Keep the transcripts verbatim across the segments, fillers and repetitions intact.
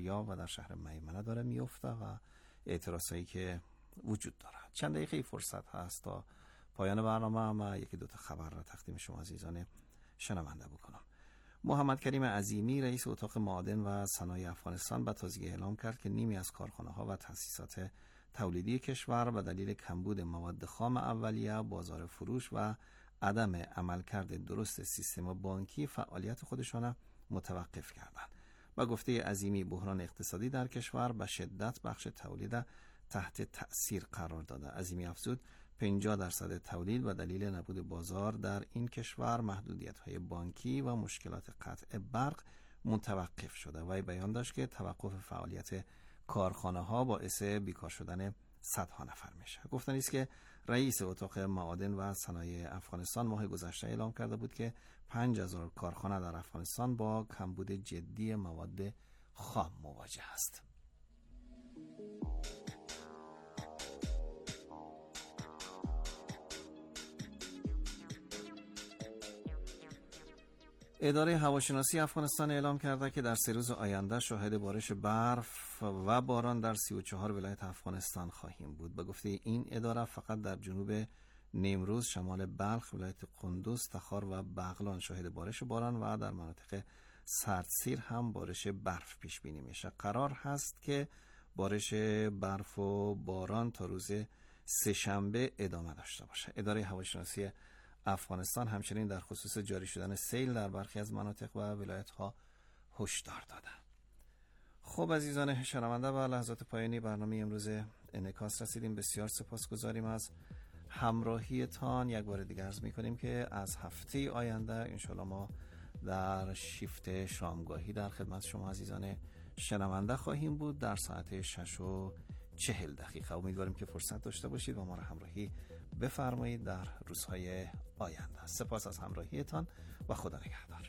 فاریاب و در شهر میمنه داره میفته و اعتراضایی که وجود داره. چند دقیقه فرصت هست تا پایان برنامه و یکی دوتا خبر را تقدیم شما عزیزان شنونده بکنم. محمد کریم عظیمی رئیس اتاق معادن و صنایع افغانستان به تازگی اعلام کرد که نیمی از کارخانه‌ها و تأسیسات تولیدی کشور به دلیل کمبود مواد خام اولیه، بازار فروش و عدم عملکرد درست سیستم بانکی فعالیت خودشان متوقف کردند. با گفته عظیمی بحران اقتصادی در کشور به شدت بخش تولید تحت تأثیر قرار داده. عظیمی افزود پنجاه درصد تولید و دلیل نبود بازار در این کشور، محدودیت‌های بانکی و مشکلات قطع برق متوقف شده. وی بیان داشت که توقف فعالیت کارخانه‌ها باعث بیکار شدن صدها نفر میشه. گفتنی است که رئیس اتاق معادن و صنایع افغانستان ماه گذشته اعلام کرده بود که پنج هزار کارخانه در افغانستان با کمبود جدی مواد خام مواجه است. اداره هواشناسی افغانستان اعلام کرده که در سه روز آینده شاهد بارش برف و باران در سی و چهار ولایت افغانستان خواهیم بود. به گفته این اداره فقط در جنوب نیمروز، شمال بلخ، ولایت قندوز، تخار و بغلان شاهد بارش باران و در مناطق سردسیر هم بارش برف پیش بینی میشه. قرار هست که بارش برف و باران تا روز سه‌شنبه ادامه داشته باشه. اداره هواشناسی افغانستان همچنین در خصوص جاری شدن سیل در برخی از مناطق و ولایت‌ها هشدار داده. خب عزیزان شنونده، به لحظات پایانی برنامه امروز انعکاس رسیدیم. بسیار سپاسگزاریم از همراهیتان. یک بار دیگر عرض می‌کنیم که از هفته آینده انشالله ما در شیفت شامگاهی در خدمت شما عزیزان شنونده خواهیم بود در ساعت شش و چهل دقیقه. امیدواریم که فرصت داشته باشید و ما را همراهی بفرمایید در روزهای آینده. سپاس از همراهیتان و خدا نگهدار.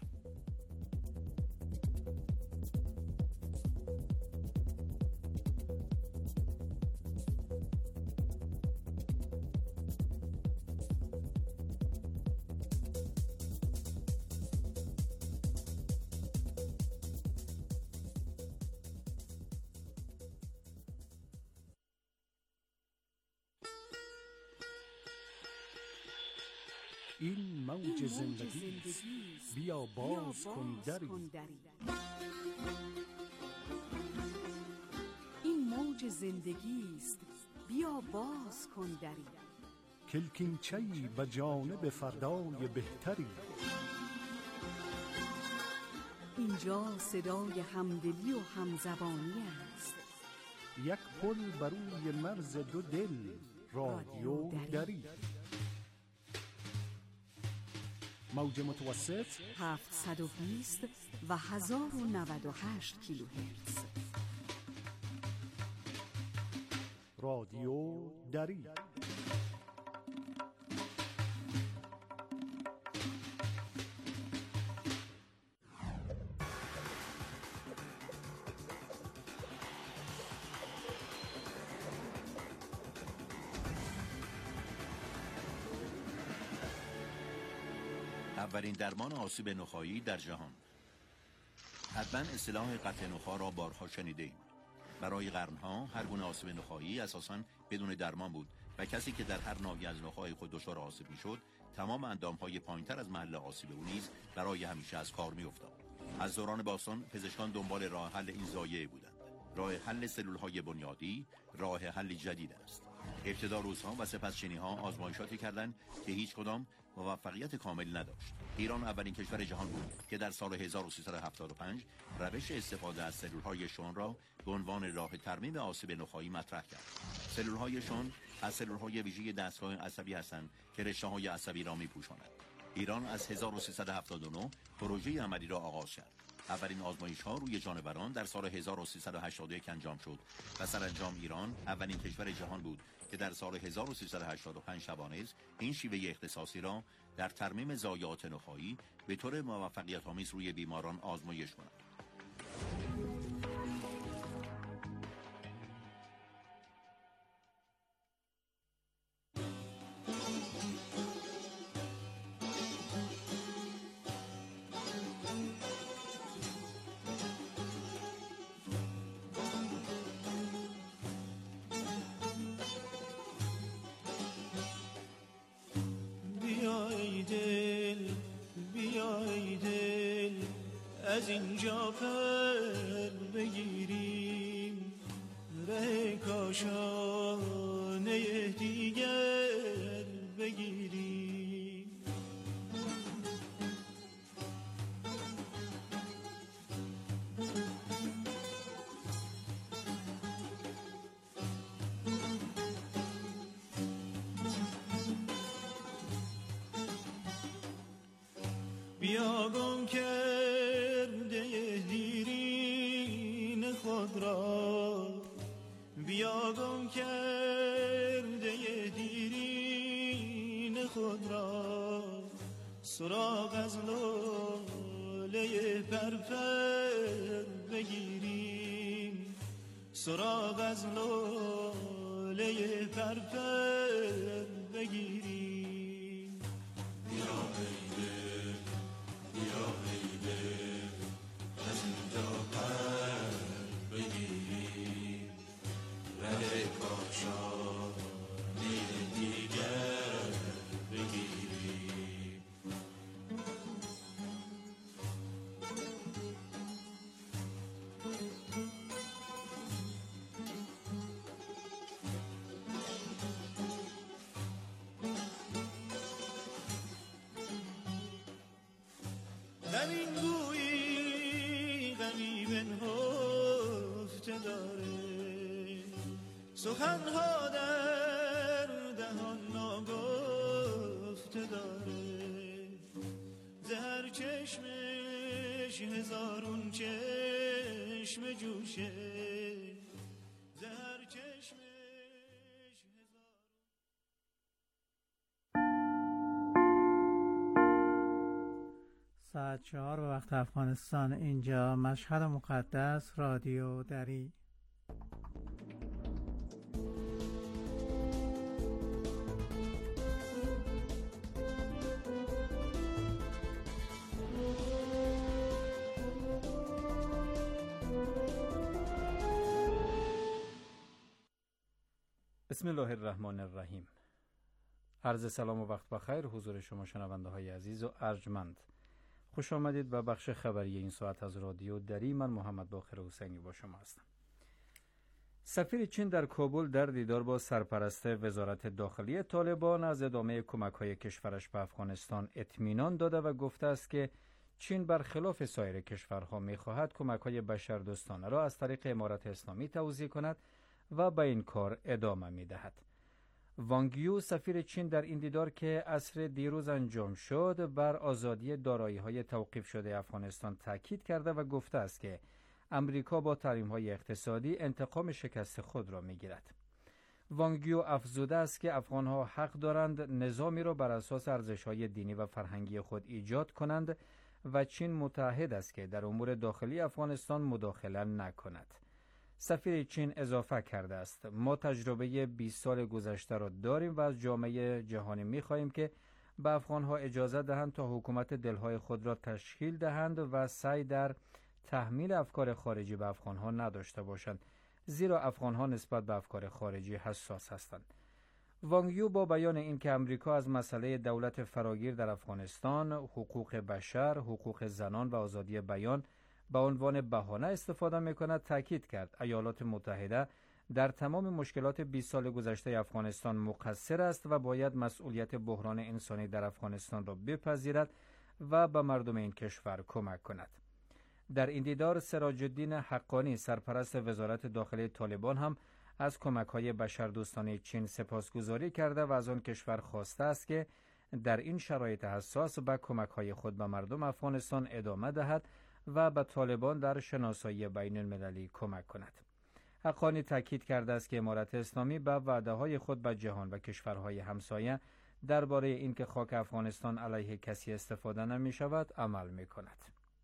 این موج زندگی است، بیا باز کن دری. این موج زندگی است، بیا باز کن دری. کلکینچه‌ای به جانب فردای بهتری. اینجا صدای همدلی و همزبانی است. یک پل بر روی مرز دو دل، رادیو دری. موج متوسط هفتصد و بیست و هزار و نود و هشت کیلوهرتز. رادیو دری. اولین درمان آسیب نخاعی در جهان. حتما اصطلاح قطع نخاع را بارها شنیده ایم. برای قرنها هر گونه آسیب نخاعی اساساً بدون درمان بود و کسی که در هر ناحیه از نخاع خود دچار آسیب میشد، تمام اندامهای پایینتر از محل آسیب او نیز برای همیشه از کار میافتاد. از دوران باستان پزشکان دنبال راه حل این ضایعه بودند. راه حل سلول‌های بنیادی راه حل جدید است. ابتدا روس‌ها و سپس چینی‌ها آزمایشاتی کردند که هیچ کدام موفقیت کامل نداشت. ایران اولین کشور جهان بود که در سال هزار و سیصد و هفتاد و پنج روش استفاده از سلول‌های شون را به عنوان راه ترمیم آسیب نخاعی مطرح کرد. سلول‌های شون از سلول‌های ویژه دستگاه عصبی هستند که رشته‌های عصبی را می‌پوشانند. ایران از هزار و سیصد و هفتاد و نه پروژه عملی را آغاز کرد. اولین آزمایش‌ها روی جانوران در سال هزار و سیصد و هشتاد و یک انجام شد و سرانجام ایران اولین کشور جهان بود که در سال هزار و سیصد و هشتاد و پنج توانست این شیوه اختصاصی را در ترمیم ضایعات نخاعی به طور موفقیت‌آمیز روی بیماران آزمایش کند. ای دل بیا ای دل از اینجا پر بگیریم ره کاشانه دیگر بگیریم. بیا گم کرده دیرین خود را، بیا گم کرده دیرین خود را، سراغ از لاله پرپر بگیریم، سراغ از لاله پرپر بگیریم. بیا ای دل بیا ای دل از اینجا پر بگیریم ره کاشانه دیگر بگیریم. زمین گویی غمی بنهفته داره، سخنها در دهان ناگفته داره، زهر چشمش هزارون چشم جوشه، زهر چشمش هزارون. ساعت چهار به وقت افغانستان، اینجا مشهد مقدس، رادیو دری. بسم الله الرحمن الرحیم. عرض سلام و وقت بخیر حضور شما شنونده های عزیز و ارجمند. خوش آمدید به بخش خبری این ساعت از رادیو دری. من محمد باقر حسینی با شما هستم. سفیر چین در کابل در دیدار با سرپرست وزارت داخلی طالبان از ادامه کمک‌های کشورش به افغانستان اطمینان داده و گفته است که چین برخلاف سایر کشورها می‌خواهد کمک‌های بشردوستانه را از طریق امارت اسلامی توزیع کند و به این کار ادامه می‌دهد. وانگ یو سفیر چین در این دیدار که عصر دیروز انجام شد بر آزادی دارایی‌های توقیف شده افغانستان تاکید کرده و گفته است که امریکا با تحریم‌های اقتصادی انتقام شکست خود را می‌گیرد. وانگ یو افزوده است که افغان‌ها حق دارند نظامی را بر اساس ارزش‌های دینی و فرهنگی خود ایجاد کنند و چین متعهد است که در امور داخلی افغانستان مداخله نکند. سفیر چین اضافه کرده است ما تجربه بیست سال گذشته را داریم و از جامعه جهانی می‌خواهیم که به افغان‌ها اجازه دهند تا حکومت دلهای خود را تشکیل دهند و سعی در تحمیل افکار خارجی به افغان‌ها نداشته باشند، زیرا افغان‌ها نسبت به افکار خارجی حساس هستند. وانگ یو با بیان اینکه امریکا از مسئله دولت فراگیر در افغانستان، حقوق بشر، حقوق زنان و آزادی بیان به عنوان بهانه استفاده می‌کند، تاکید کرد ایالات متحده در تمام مشکلات بیست سال گذشته افغانستان مقصر است و باید مسئولیت بحران انسانی در افغانستان را بپذیرد و به مردم این کشور کمک کند. در این دیدار سراج الدین حقانی سرپرست وزارت داخلی طالبان هم از کمک‌های بشردوستانه چین سپاسگزاری کرده و از آن کشور خواسته است که در این شرایط حساس به کمک‌های خود به مردم افغانستان ادامه دهد و به طالبان در شناسایی بین المللی کمک کند. حقانی تاکید کرده است که امارت اسلامی به وعده‌های خود به جهان و کشورهای همسایه درباره اینکه خاک افغانستان علیه کسی استفاده نمی‌شود عمل می‌کند.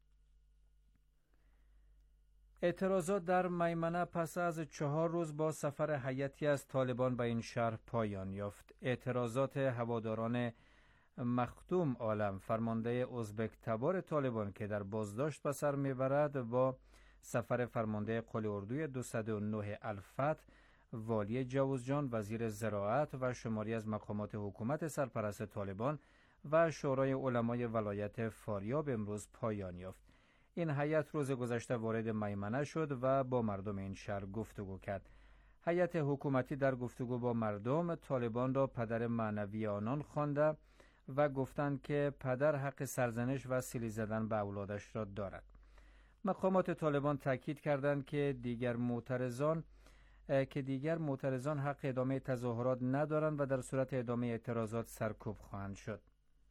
اعتراضات در میمنه پس از چهار روز با سفر هیئتی از طالبان به این شهر پایان یافت. اعتراضات هواداران مختوم عالم فرمانده ازبک تبار طالبان که در بازداشت به سر میبرد با سفر فرمانده قل اردوی دویست و نه الفتح، والی جوزجان، وزیر زراعت و شماری از مقامات حکومت سرپرست طالبان و شورای علمای ولایت فاریاب امروز پایان یافت. این هیئت روز گذشته وارد میمنه شد و با مردم این شهر گفتگو کرد. هیئت حکومتی در گفتگو با مردم طالبان را پدر معنوی آنان خوانده و گفتند که پدر حق سرزنش و سیلی زدن به اولادش را دارد. مقامات طالبان تاکید کردند که دیگر معترضان که دیگر معترضان حق ادامه تظاهرات ندارند و در صورت ادامه اعتراضات سرکوب خواهند شد.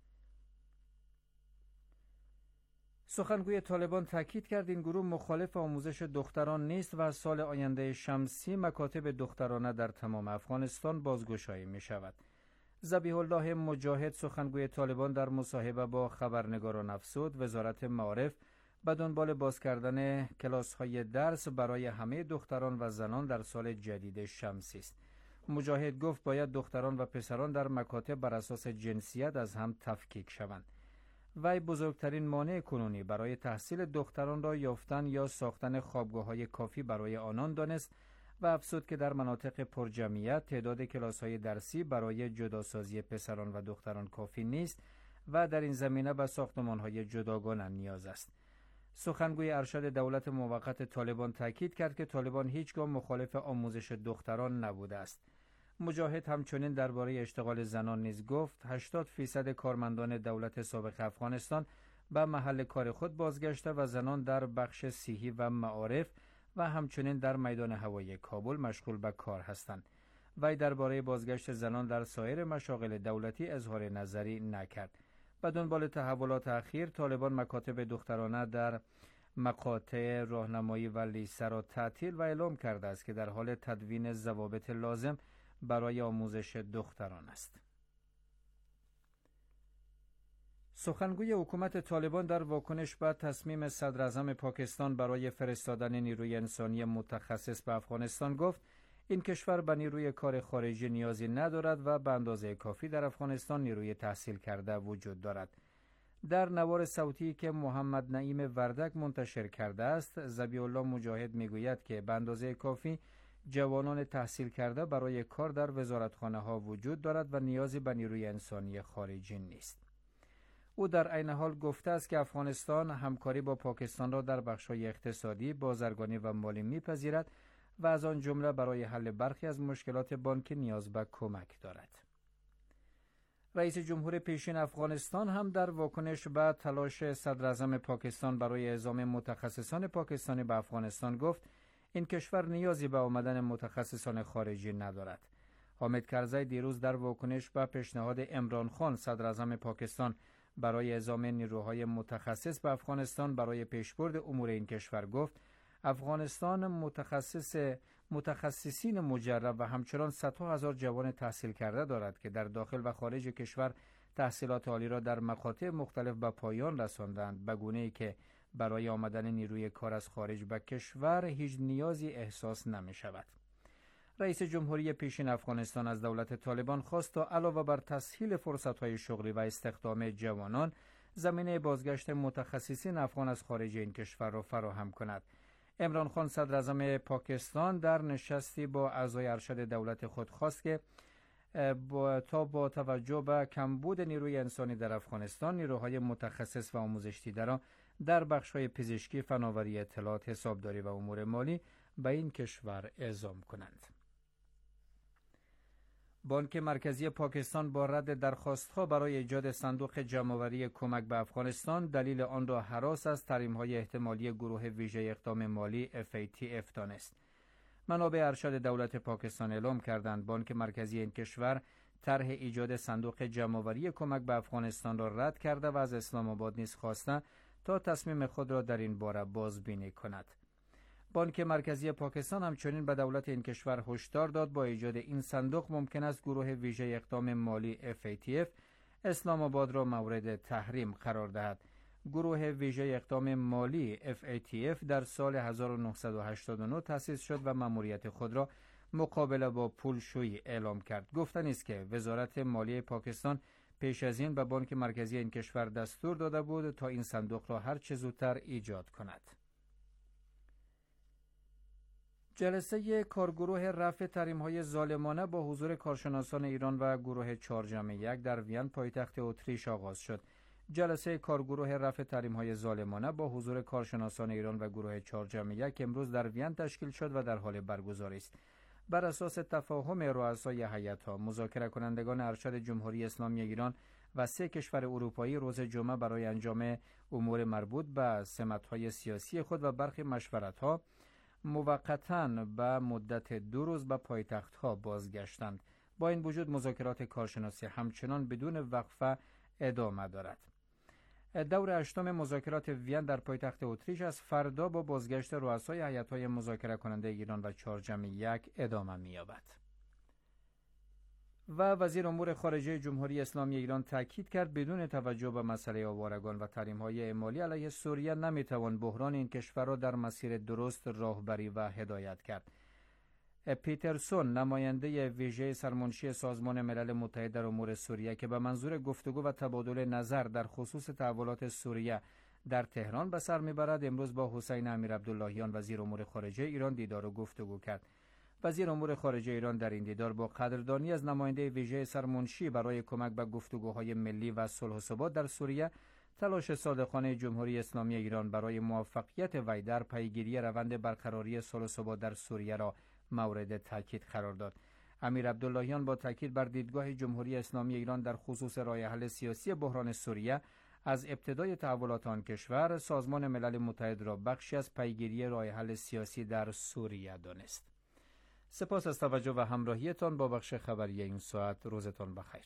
سخنگوی طالبان تاکید کرد این گروه مخالف آموزش دختران نیست و از سال آینده شمسی مکاتب دخترانه در تمام افغانستان بازگشایی می شود. ذبیح الله مجاهد سخنگوی طالبان در مصاحبه با خبرنگاران افزود وزارت معارف به دنبال باز کردن کلاس‌های درس برای همه دختران و زنان در سال جدید شمسی است. مجاهد گفت باید دختران و پسران در مکاتب بر اساس جنسیت از هم تفکیک شوند. وی بزرگترین مانع کنونی برای تحصیل دختران را یافتن یا ساختن خوابگاه‌های کافی برای آنان دانست و افزود که در مناطق پرجمعیت تعداد کلاس‌های درسی برای جداسازی پسران و دختران کافی نیست و در این زمینه به ساختمان‌های جداگانه نیاز است. سخنگوی ارشد دولت موقت طالبان تاکید کرد که طالبان هیچگاه مخالف آموزش دختران نبوده است. مجاهد همچنین درباره اشتغال زنان نیز گفت هشتاد فیصد کارمندان دولت سابق افغانستان به محل کار خود بازگشته و زنان در بخش صحی و معارف و همچنین در میدان هوایی کابل مشغول به کار هستند. وی درباره بازگشت زنان در سایر مشاغل دولتی اظهار نظری نکرد. به دنبال تحولات اخیر طالبان مکاتب دخترانه در مقاطع راهنمایی و لیسه را تعطیل و اعلام کرده است که در حال تدوین ضوابط لازم برای آموزش دختران است. سخنگوی حکومت طالبان در واکنش به تصمیم صدر اعظم پاکستان برای فرستادن نیروی انسانی متخصص به افغانستان گفت این کشور به نیروی کار خارجی نیازی ندارد و به اندازه کافی در افغانستان نیروی تحصیل کرده وجود دارد. در نوار صوتی که محمد نعیم وردک منتشر کرده است، ذبیح الله مجاهد میگوید که به اندازه کافی جوانان تحصیل کرده برای کار در وزارتخانه ها وجود دارد و نیازی به نیروی انسانی خارجی نیست. او در عین حال گفته است که افغانستان همکاری با پاکستان را در بخش‌های اقتصادی، بازرگانی و مالی می‌پذیرد و از آن جمله برای حل برخی از مشکلات بانکی نیاز به کمک دارد. رئیس جمهور پیشین افغانستان هم در واکنش به تلاش صدر اعظم پاکستان برای اعزام متخصصان پاکستانی به افغانستان گفت این کشور نیازی به آمدن متخصصان خارجی ندارد. حامد کرزی دیروز در واکنش به پیشنهاد عمران خان صدر اعظم پاکستان برای اعزام نیروهای متخصص به افغانستان برای پیشبرد امور این کشور گفت افغانستان متخصص متخصصین مجرب و همچنان صدها هزار جوان تحصیل کرده دارد که در داخل و خارج کشور تحصیلات عالی را در مقاطع مختلف به پایان رساندند، به گونه‌ای که برای آمدن نیروی کار از خارج به کشور هیچ نیازی احساس نمی شود. رئیس جمهوری پیشین افغانستان از دولت طالبان خواست تا علاوه بر تسهیل فرصت‌های شغلی و استخدام جوانان، زمینه بازگشت متخصصین افغان از خارج این کشور را فراهم کند. عمران خان صدر اعظم پاکستان در نشستی با اعضای ارشد دولت خود خواست که با تا با توجه به کمبود نیروی انسانی در افغانستان نیروهای متخصص و آموزش دیده را در بخش‌های پزشکی، فناوری اطلاعات، حسابداری و امور مالی به این کشور اعزام کنند. بانک مرکزی پاکستان با رد درخواست‌ها برای ایجاد صندوق جمع‌آوری کمک به افغانستان دلیل آن را هراس از تحریم‌های احتمالی گروه ویژه اقدام مالی اف ای تی اف دانست. منابع ارشد دولت پاکستان اعلام کردند بانک مرکزی این کشور طرح ایجاد صندوق جمع‌آوری کمک به افغانستان را رد کرده و از اسلام آباد نیز خواسته تا تصمیم خود را در این باره بازبینی کند. بانک مرکزی پاکستان همچنین به دولت این کشور هشدار داد با ایجاد این صندوق ممکن است گروه ویژه اقدام مالی اف ای تی اف اسلام آباد را مورد تحریم قرار دهد. گروه ویژه اقدام مالی اف ای تی اف در سال هزار و نهصد و هشتاد و نه تأسیس شد و مأموریت خود را مقابله با پولشویی اعلام کرد. گفتنی است که وزارت مالیه پاکستان پیش از این به بانک مرکزی این کشور دستور داده بود تا این صندوق را هر چه زودتر ایجاد کند. جلسه کارگروه رفع تحریم‌های ظالمانه با حضور کارشناسان ایران و گروه چهار جمع یک در وین پایتخت اتریش آغاز شد. جلسه کارگروه رفع تحریم‌های ظالمانه با حضور کارشناسان ایران و گروه چهار جمع یک امروز در وین تشکیل شد و در حال برگزاری است. بر اساس تفاهم رؤسای هیئت‌ها، مذاکره کنندگان ارشد جمهوری اسلامی ایران و سه کشور اروپایی روز جمعه برای انجام امور مربوط به سمت‌های سیاسی خود و برخی مشورت‌ها موقتاً به مدت دو روز به پایتخت‌ها بازگشتند. با این وجود مذاکرات کارشناسی همچنان بدون وقفه ادامه دارد. دور هشتم مذاکرات وین در پایتخت اتریش از فردا با بازگشت رؤسای هیئت‌های مذاکره کننده ایران و چهار جمع یک ادامه می‌یابد. و وزیر امور خارجه جمهوری اسلامی ایران تاکید کرد بدون توجه به مسئله آوارگان و تحریم‌های اعمالی علیه سوریه نمی‌توان بحران این کشور را در مسیر درست راهبری و هدایت کرد. پیترسون، نماینده ویژه سرمنشی سازمان ملل متحد در امور سوریه که به منظور گفتگو و تبادل نظر در خصوص تحولات سوریه در تهران به سر میبرد، امروز با حسین امیرعبداللهیان وزیر امور خارجه ایران دیدار و گفتگو کرد. وزیر امور خارجه ایران در این دیدار با قدردانی از نماینده ویژه سرمنشی برای کمک به گفتگوهای ملی و صلح و ثبات در سوریه، تلاش صادقانه جمهوری اسلامی ایران برای موفقیت وی در پیگیری روند برقراری صلح و ثبات در سوریه را مورد تاکید قرار داد. امیرعبداللهیان با تاکید بر دیدگاه جمهوری اسلامی ایران در خصوص راه حل سیاسی بحران سوریه، از ابتدای تحولات آن کشور سازمان ملل متحد را بخشی از پیگیری راه حل سیاسی در سوریه دانست. سپاس از توجه و همراهیتان با بخش خبری این ساعت. روزتان بخیر.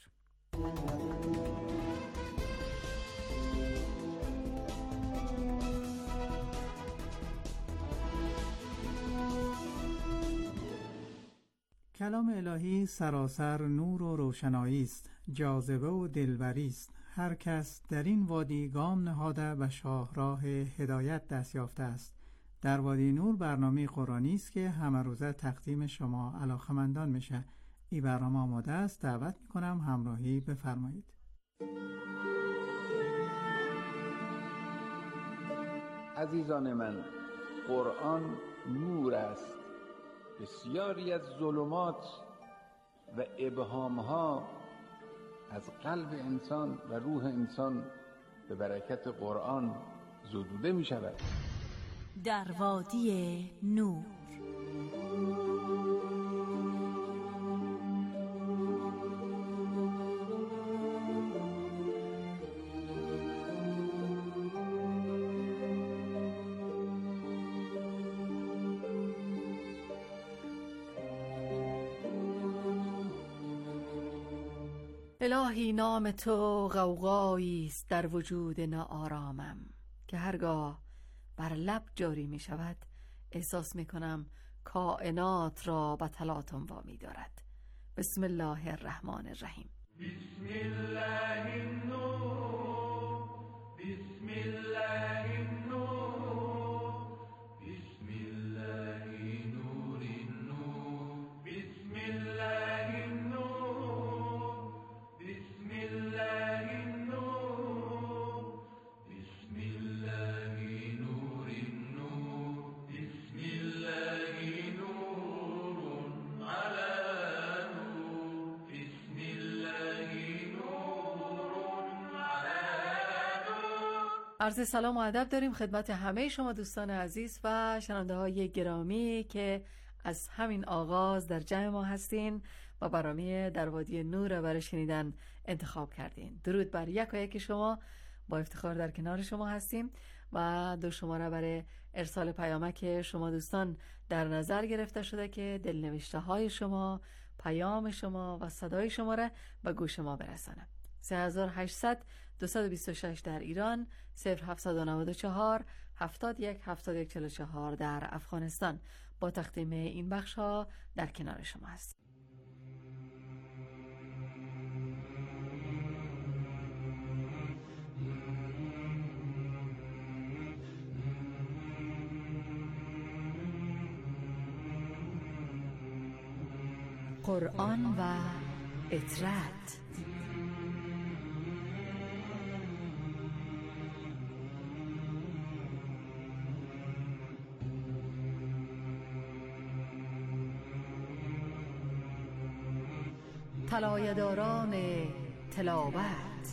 کلام الهی سراسر نور و روشنایی است، جاذبه و دلبری است. هر کس در این وادی گام نهاده به شاهراه هدایت دست یافته است. در وادی نور برنامه قرآنی است که همه روزه تقدیم شما علاقه‌مندان میشه. این برنامه آماده است. دعوت میکنم همراهی بفرمایید. عزیزان من، قرآن نور است. بسیاری از ظلمات و ابهامها از قلب انسان و روح انسان به برکت قرآن زدوده می شود. در وادی نور. الهی نام تو غوغایی است در وجود ناآرامم که هرگاه بر لب جاری می شود احساس می کنم کائنات را به تلاطم وامی دارد. بسم الله الرحمن الرحیم. بسم الله النور، بسم الله النور، بسم الله نور النور، بسم الله النور، بسم الله النور، بسم الله نور النور، بسم الله نور على نور، بسم الله نور على نور. عرض سلام و ادب داریم خدمت همه شما دوستان عزیز و شنونده های گرامی که از همین آغاز در جمع ما هستین و برنامه در وادی نور را برای شنیدن انتخاب کردین. درود بر یک و یک شما، با افتخار در کنار شما هستیم و دو شماره برای ارسال پیامک شما دوستان در نظر گرفته شده که دلنوشته های شما، پیام شما و صدای شما را به گوش ما برسانه. سه هزار و هشتصد دویست و بیست و شش در ایران، صفر هفتصد و نود و چهار هفتاد و یک هفتاد و یک چهل و چهار در افغانستان. با تقدیم این بخش ها در کنار شما هست. قرآن و اطرت. طلایه‌داران تلاوت.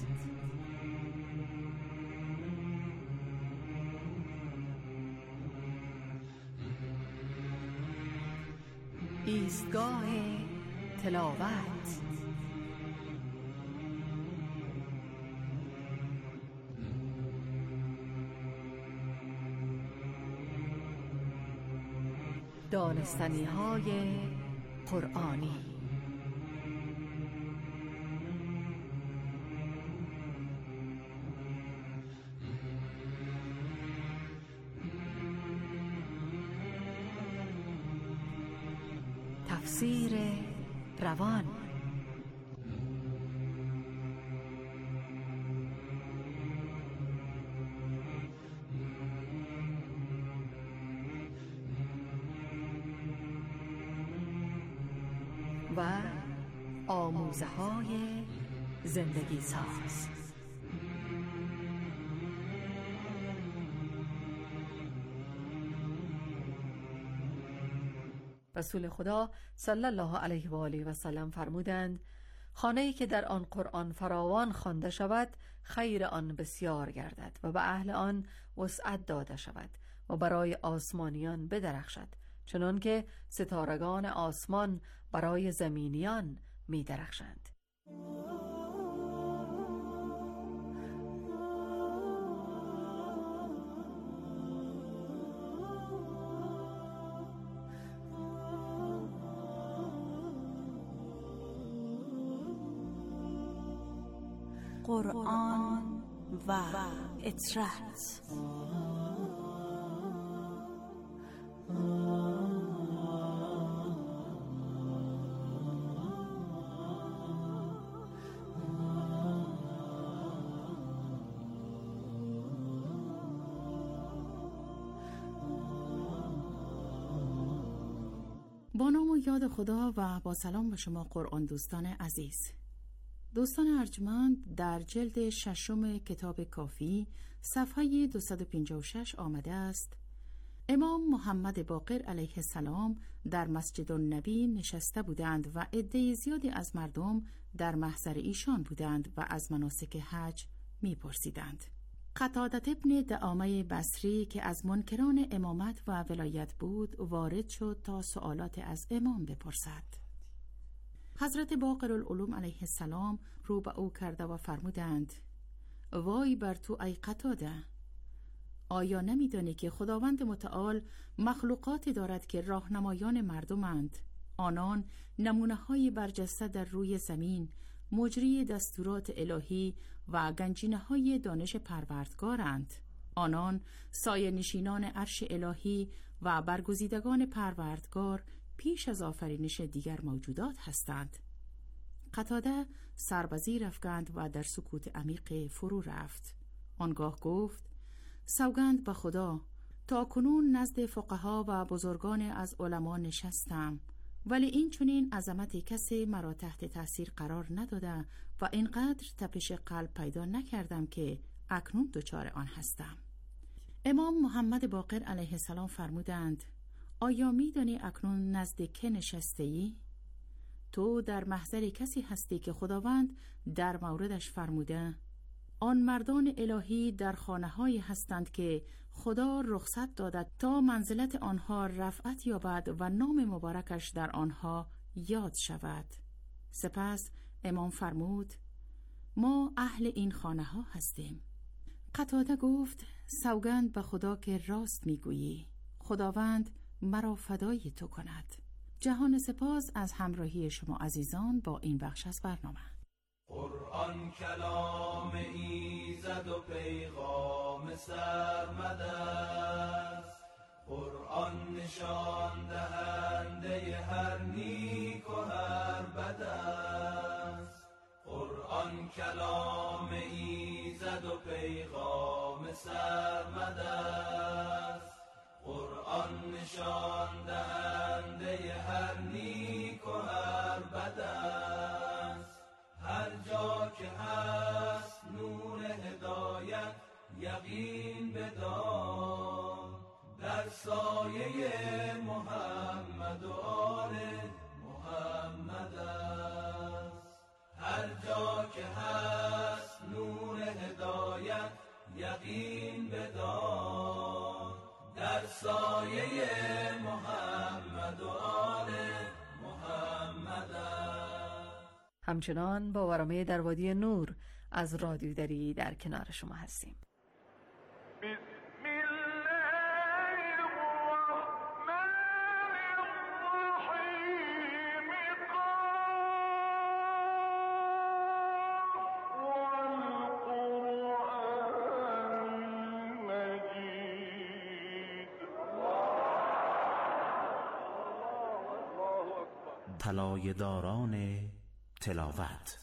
ایستگاه تلاوت. دانستنی های قرآنی. تفسیر روان. و آموزه های زندگی ساز. رسول خدا صلی الله علیه و آله و سلم فرمودند خانه‌ای که در آن قرآن فراوان خوانده شود خیر آن بسیار گردد و به اهل آن وسعت داده شود و برای آسمانیان بدرخشد چنان که ستارگان آسمان برای زمینیان می درخشند. قرآن و اطرت. با نام و یاد خدا و با سلام به شما قرآن دوستان عزیز. دوستان ارجمند، در جلد ششم کتاب کافی صفحه دویست و پنجاه و شش آمده است: امام محمد باقر علیه السلام در مسجد النبی نشسته بودند و عده زیادی از مردم در محضر ایشان بودند و از مناسک حج می پرسیدند. قتادة ابن دعامه بصری که از منکران امامت و ولایت بود وارد شد تا سوالات از امام بپرسد. حضرت باقر العلوم علیه السلام رو به او کرده و فرمودند: وای بر تو ای قتاده، آیا نمیدانی که خداوند متعال مخلوقاتی دارد که راهنمایان مردمند؟ آنان نمونه های برجسته در روی زمین، مجری دستورات الهی و گنجینه های دانش پروردگارند. آنان سایه نشینان عرش الهی و برگزیدگان پروردگار پیش از آفرینش دیگر موجودات هستند. قتاده سربزیر افکند و در سکوت عمیق فرو رفت. آنگاه گفت: سوگند به خدا، تا کنون نزد فقها و بزرگان از علما نشستم، ولی این چنین عظمت کسی مرا تحت تاثیر قرار نداده و اینقدر تپش قلب پیدا نکردم که اکنون دچار آن هستم. امام محمد باقر علیه السلام فرمودند: آیا می دانی اکنون نزد که نشسته ای؟ تو در محضر کسی هستی که خداوند در موردش فرموده: آن مردان الهی در خانه هایی هستند که خدا رخصت دادد تا منزلت آنها رفعت یابد و نام مبارکش در آنها یاد شود. سپس امام فرمود: ما اهل این خانه ها هستیم. قتاده گفت: سوگند به خدا که راست میگویی، خداوند مرا فدای تو کند. جهان سپاس از همراهی شما عزیزان با این بخش از برنامه. قرآن کلام ایزد و پیغام سرمد است، قرآن نشان دهنده هر نیک و هر بد است. قرآن کلام ایزد و پیغام سرمد است، قرآن نشان دهنده هر نیک و هر بد است. هر جا که هست نور هدایت یقین بدان، در سایه محمد و آل محمد است. همچنان با برنامه در وادی نور از رادیو دری در کنار شما هستیم. طلایه داران تلاوت.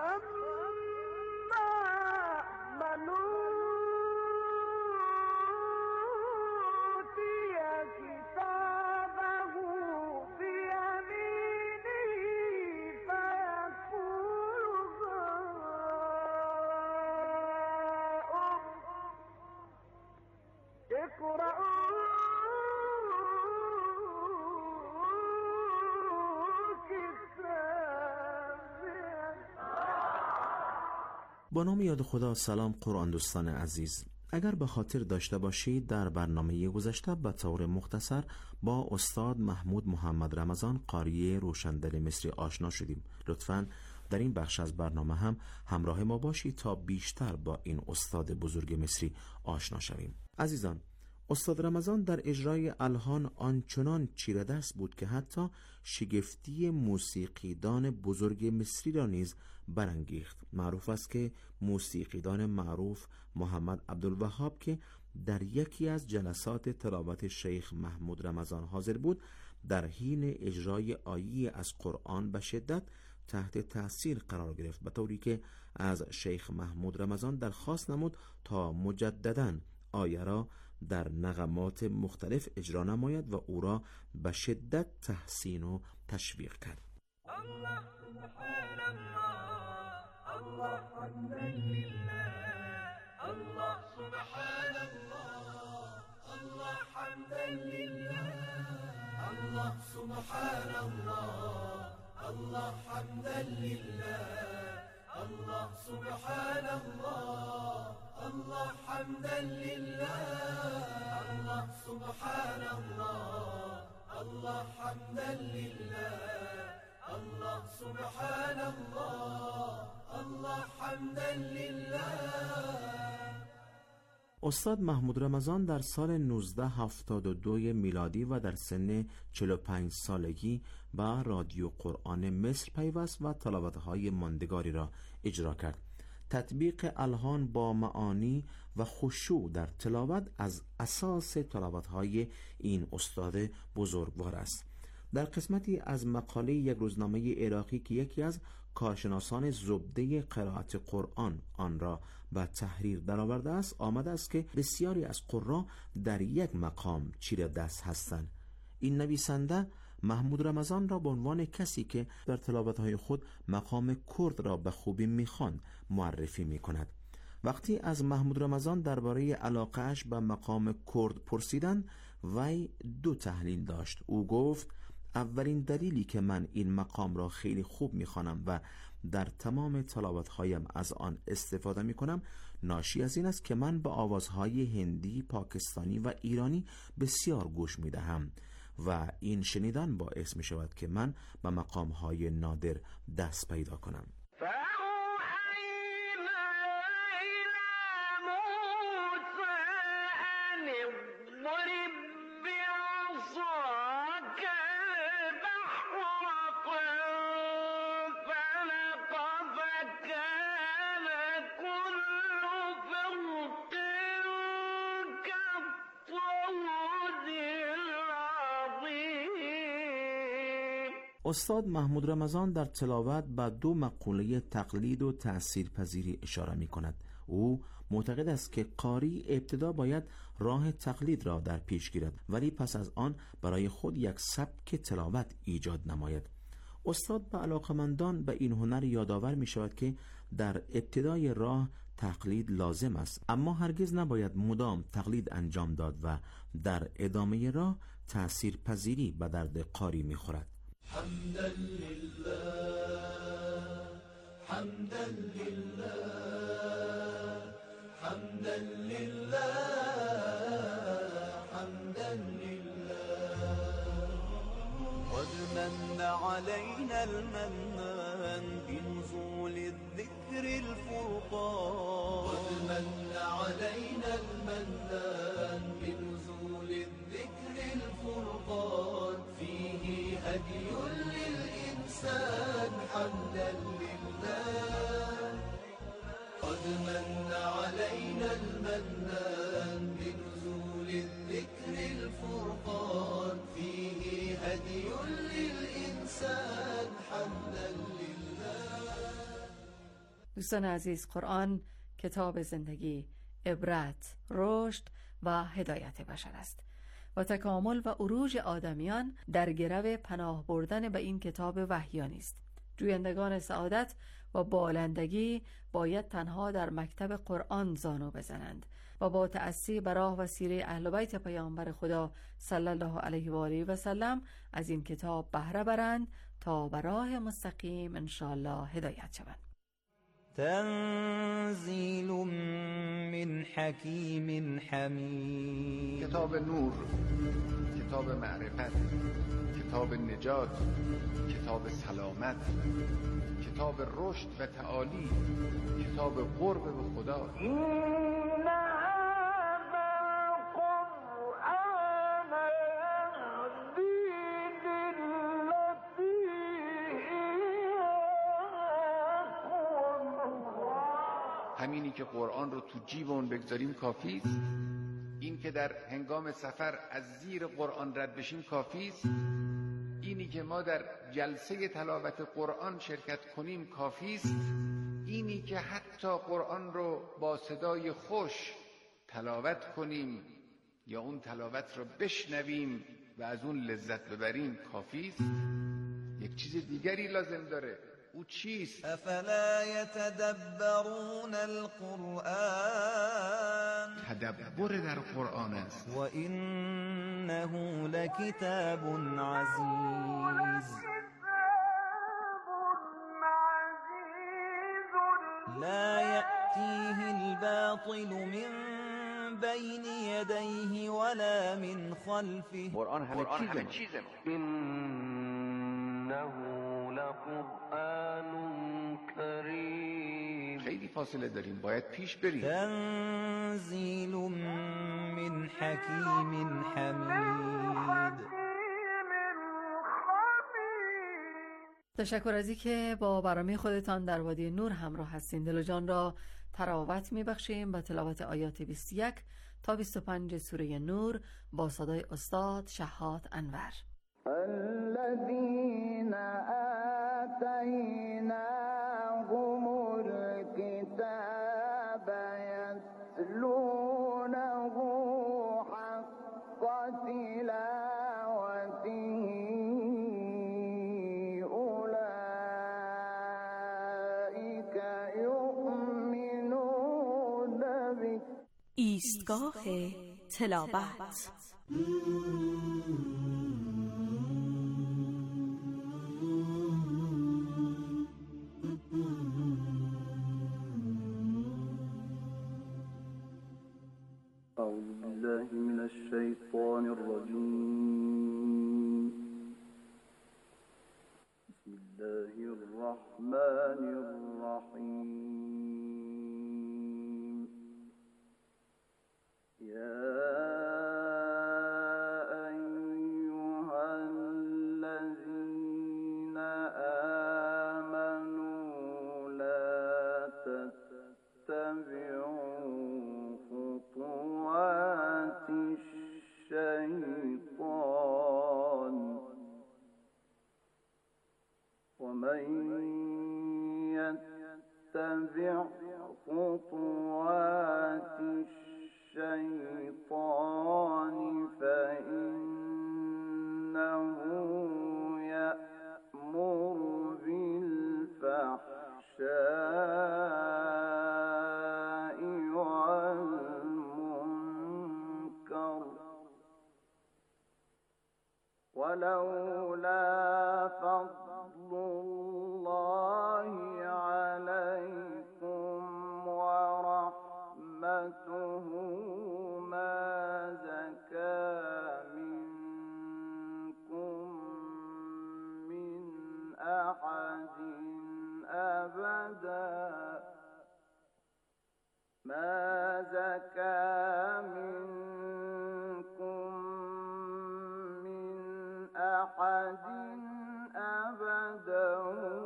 با نام یاد خدا. سلام قرآن دوستان عزیز. اگر به خاطر داشته باشید در برنامه گذشته به طور مختصر با استاد محمود محمد رمضان قاری روشندل مصری آشنا شدیم. لطفاً در این بخش از برنامه هم همراه ما باشید تا بیشتر با این استاد بزرگ مصری آشنا شویم. عزیزان، استاد رمضان در اجرای الحان آنچنان چیره دست بود که حتی شگفتی موسیقیدان بزرگ مصری را نیز برانگیخت. معروف است که موسیقیدان معروف محمد عبدالوهاب که در یکی از جلسات تلاوت شیخ محمود رمضان حاضر بود، در حین اجرای آیه از قرآن به شدت تحت تأثیر قرار گرفت، به طوری که از شیخ محمود رمضان درخواست نمود تا مجدداً آیه را در نغمات مختلف اجرا نماید و او را به شدت تحسین و تشویق کرد. الله سبحان الله، الله حمدا لله، الله سبحان الله، الله حمدا لله، الله سبحان الله، الله حمدا لله، الله سبحان الله، الله حمدا لله، الله سبحان الله، الله حمدا لله، الله سبحان الله، الله حمدا لله. استاد محمود رمضان در سال نوزده هفتاد و دو میلادی و در سن چهل و پنج سالگی با رادیو قرآن مصر پیوست و تلاوت‌های ماندگاری را اجرا کرد. تطبیق الحان با معانی و خشوع در تلاوت از اساس تلاوت‌های این استاد بزرگوار است. در قسمتی از مقاله یک روزنامه عراقی که یکی از کارشناسان زبده قرائت قرآن آن را به تحریر درآورده است، آمده است که بسیاری از قرا در یک مقام چیره دست هستند. این نویسنده محمود رمضان را به عنوان کسی که در تلاوت‌های خود مقام کرد را به خوبی می‌خواند معرفی می‌کند. وقتی از محمود رمضان درباره علاقه‌اش به مقام کرد پرسیدند، وی دو تحلیل داشت. او گفت اولین دلیلی که من این مقام را خیلی خوب می‌خوانم و در تمام تلاوت‌هایم از آن استفاده می‌کنم ناشی از این است که من به آوازهای هندی، پاکستانی و ایرانی بسیار گوش می‌دهم و این شنیدن باعث می شود که من به مقام‌های نادر دست پیدا کنم. استاد محمود رمضان در تلاوت به دو مقوله تقلید و تأثیرپذیری اشاره می کند. او معتقد است که قاری ابتدا باید راه تقلید را در پیش گیرد ولی پس از آن برای خود یک سبک تلاوت ایجاد نماید. استاد به علاقمندان به این هنر یادآور می شود که در ابتدای راه تقلید لازم است، اما هرگز نباید مدام تقلید انجام داد و در ادامه راه تأثیرپذیری به درد قاری می خورد. حمدا لله، حمدا لله، حمدا لله، حمدا لله. قد من علينا المنان بنزول الذكر الفرقان قد من علينا المنان بنزول الذكر الفرقان فيه هدي للإنسان حمدا لله قد من علينا المنان بنزول الذكر الفرقان فيه هدي للإنسان حمدا لله. دوستان عزیز، قرآن کتاب زندگی، عبرت، رشد و هدایت بشر است و تکامل و عروج آدمیان در گرو پناه بردن به این کتاب وحیانی است. جویندگان سعادت و بالندگی باید تنها در مکتب قرآن زانو بزنند و با تأسی بر راه و سیره اهل بیت پیامبر خدا صلی الله علیه و آله و سلم از این کتاب بهره برند تا بر راه مستقیم ان شاء الله هدایت شوند. تنزیل من حکیم حمید. کتاب نور، کتاب معرفت، کتاب نجات، کتاب سلامت، کتاب رشد و تعالی، کتاب قرب به خدا. همینی که قرآن رو تو جیبمون بگذاریم کافیست. این که در هنگام سفر از زیر قرآن رد بشیم کافیست. اینی که ما در جلسه تلاوت قرآن شرکت کنیم کافیست. اینی که حتی قرآن رو با صدای خوش تلاوت کنیم یا اون تلاوت رو بشنویم و از اون لذت ببریم کافیست. یک چیز دیگری لازم داره. او چیست؟ افلا یتدبرون القرآن. تدبر در قرآن است. و انه لکتاب عزیز لا یأتیه الباطل من بین یدیه ولا من خلفه. قرآن همه چیزه. انه لقرآن کریم. خیلی فاصله داریم، باید پیش بریم. تنزیل من حکیم حمید. تشکر از این که با برنامه خودتان در وادی نور همراه هستین. دل و جان را تراوت میبخشیم با تلاوت آیات بیست و یک تا بیست و پنج سوره نور با صدای استاد شهاد انور. الذين آتيناهم الكتاب يتلونه حق تلاوته أولئك يؤمنون به. ایستگاه تلاوت. الشيطان الرجيم. بسم الله الرحمن الرحيم. يا أيها الذين آمنوا لا تتبعوا خطوات الشيطان ومن يتبع خطوات الشيطان فإنه يأمر بالفحشاء والمنكر ولولا فضل الله عليكم ورحمته ما زكى منكم من أحد أبدا ما زكى منكم من أحد أبدا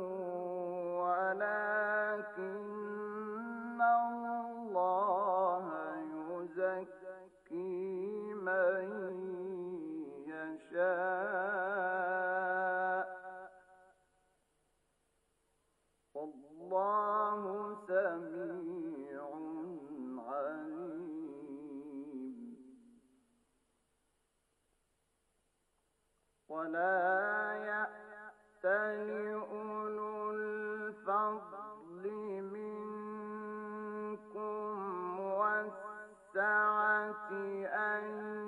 ولكن الله يزكي من يشاء والله سميع عليم ولا يأتل أولو الفضل منكم والسعة أن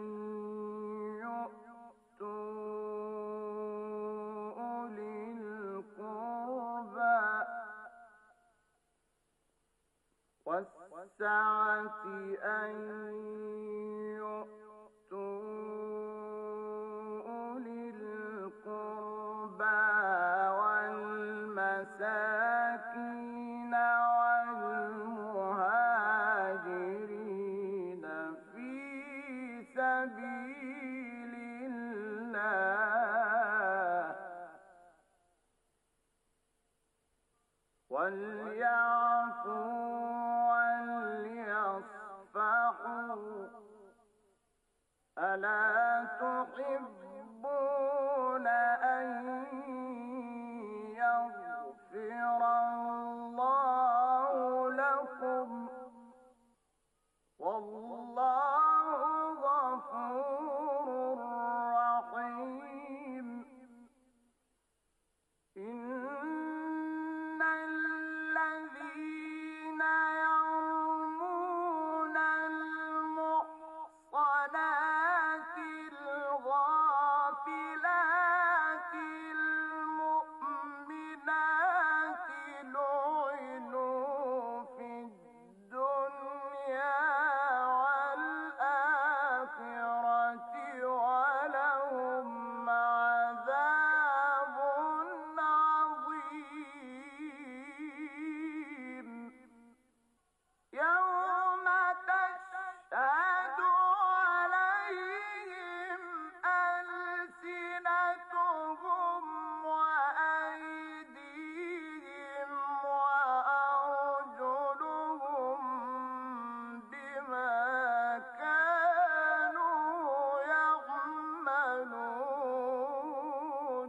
والسعة أن يؤتوا أولي القربى والمساكين والمهاجرين في سبيل الله وليعفوا ألا تحبون أن يغفر الله لكم والله غفور رحيم إن الذين يرمون المحصنات الغافلات المؤمنات لعنوا في الدنيا والآخرة ولهم عذاب عظيم يوم تشهد عليهم ألسنتهم وأيديهم وأرجلهم بما كانوا يعملون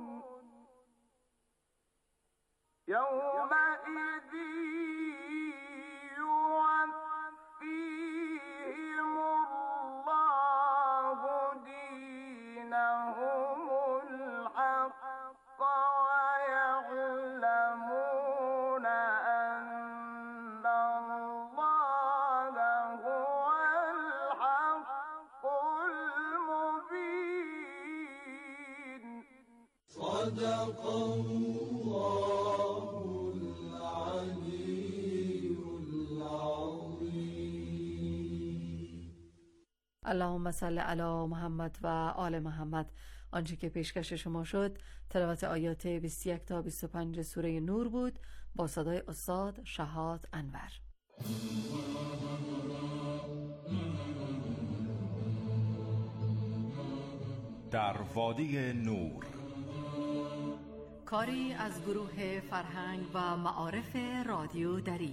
يومئذ يوفيهم الله دينهم الحق ويعلمون أن الله هو الحق المبين صدق الله العلي العظيم. اللهم صل علی محمد و آل محمد. آنچه که پیشکش شما شد تلاوت آیات بیست و یک تا بیست و پنج سوره نور بود با صدای استاد شهاد انور. در وادی نور، کاری از گروه فرهنگ و معارف رادیو دری.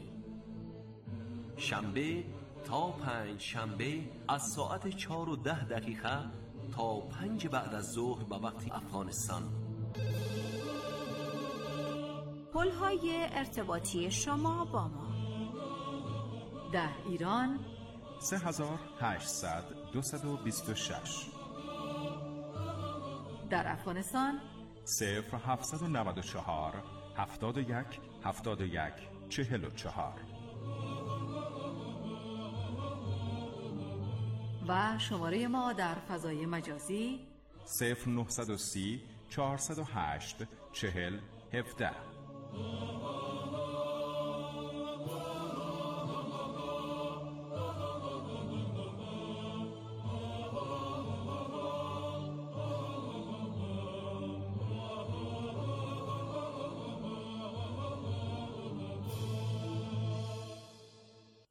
شنبه تا پنج شنبه از ساعت چهار و ده دقیقه تا پنج بعد از ظهر به وقت افغانستان. پل‌های ارتباطی شما با ما در ایران سه هزار و هشتصد دویست و بیست و شش، در افغانستان صفر هفتصد و نود و چهار هفتاد و یک هفتاد و یک چهل و چهار و شماره ما در فضای مجازی صفر نهصد و سی چهارصد و هشت چهل هفده.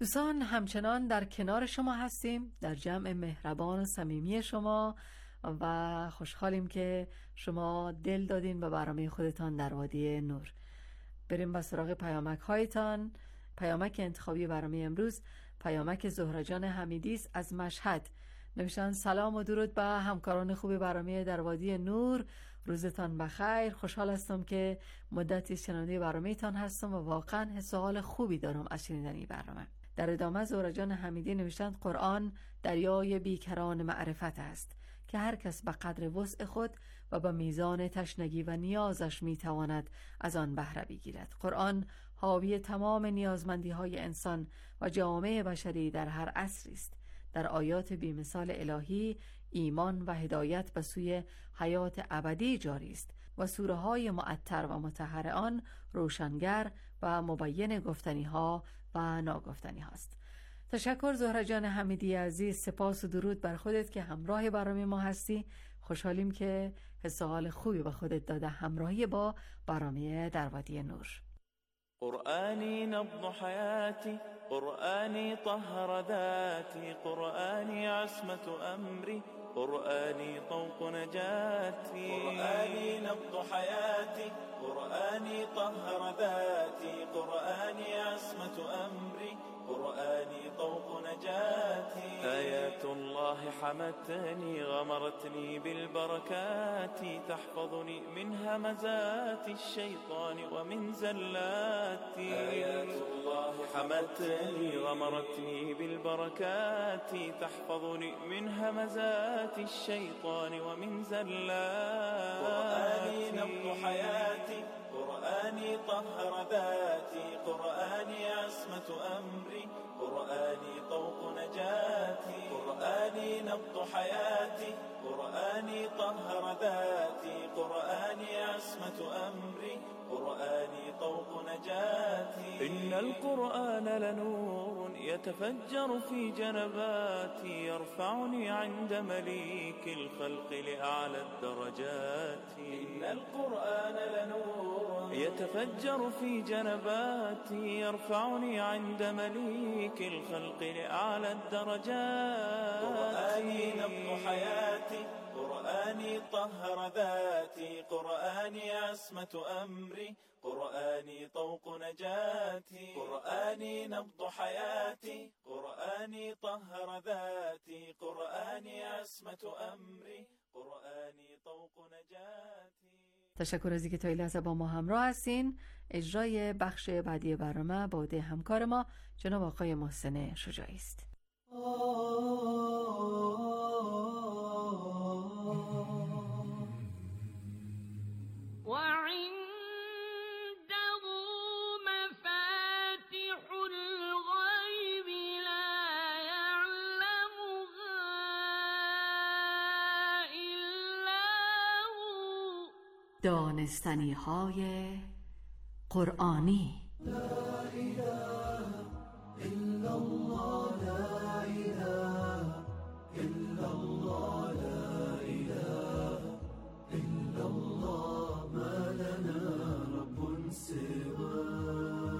دوستان همچنان در کنار شما هستیم، در جمع مهربان و صمیمی شما و خوشحالیم که شما دل دادین به برنامه خودتان در وادی نور. بریم به سراغ پیامک هایتان. پیامک انتخابی برنامه امروز پیامک زهره جان حمیدی است از مشهد. نوشتن سلام و درود به همکاران خوب برنامه در وادی نور، روزتان بخیر. خوشحال هستم که مدتی شنونده برنامه تان هستم و واقعا حس و حال خوبی دارم از شنیدن این برنامه. در ادامه زهره جان حمیدی نوشتند قرآن دریای بیکران معرفت است که هر کس به قدر وسع خود و به میزان تشنگی و نیازش میتواند از آن بهره بگیرد. قرآن حاوی تمام نیازمندی های انسان و جامعه بشری در هر عصری است. در آیات بی‌مثال الهی ایمان و هدایت به سوی حیات ابدی جاری است و سوره های معطر و مطهر آن روشنگر و مبین گفتنی ها و ناگفتنی هاست. تشکر زهره جان حمیدی عزیز، سپاس و درود بر خودت که همراه برنامه ما هستی. خوشحالیم که حس و حال خوبی به خودت داده همراهی با برنامه در وادی نور. قرآني نبض حياتي، قرآني طهر ذاتي، قرآني عصمة أمري، قرآني طوق نجاتي. قرآني نبض حياتي، قرآني طهر ذاتي، قرآني عصمة أمري، قرآني طوق نجاتي. آيات الله حمتني غمرتني بالبركات، تحفظني من همزات الشيطان ومن زلاتي. آيات الله حمتني غمرتني بالبركات، تحفظني من همزات الشيطان ومن زلاتي. قرآني نبض حياتي، قرآني طهر ذاتي، قرآني عصمة أمري، قرآني طوق نجاتي. قرآني نبض حياتي، قرآني طهر ذاتي، قرآني عصمة أمري، قرآني طوق نجاتي. إن القرآن لنور يتفجر في جنباتي، يرفعني عند مليك الخلق لأعلى الدرجات. إن القرآن لنور يتفجر في جنباتي، يرفعني عند مليك الخلق لأعلى الدرجات. قرآني نبض حياتي، قرآني طهر ذاتي، قرآني عصمة أمري، قرآني طوق نجاتي. قرآني نبض حياتي، قرآني طهر ذاتي، قرآني عصمة أمري، قرآني طوق نجاتي. تشکر از اینکه تا این لحظه با ما همراه هستین. اجرای بخش بعدی برنامه با عهده همکار ما جناب آقای محسن شجاعی است. دانستنی های قرآنی. لا اله الا الله، لا اله الا الله، لا اله الا الله، ما لنا رب سواه.